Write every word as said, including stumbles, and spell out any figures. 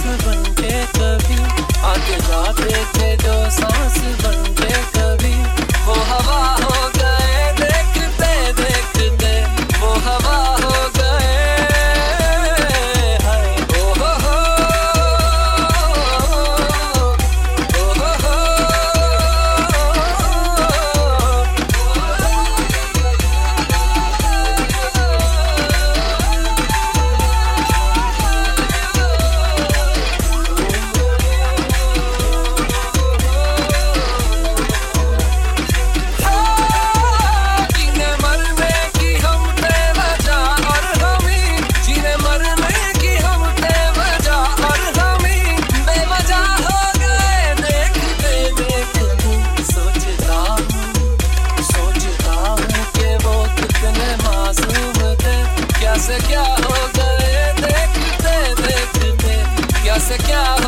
बनके कभी आते जाते थे जो सांस बनके कभी वो हवा हो गए देखते देखते वो हवा हो गए हाय ओ हो हो ओ हो हो क्या हो गए देखते देखते क्या से क्या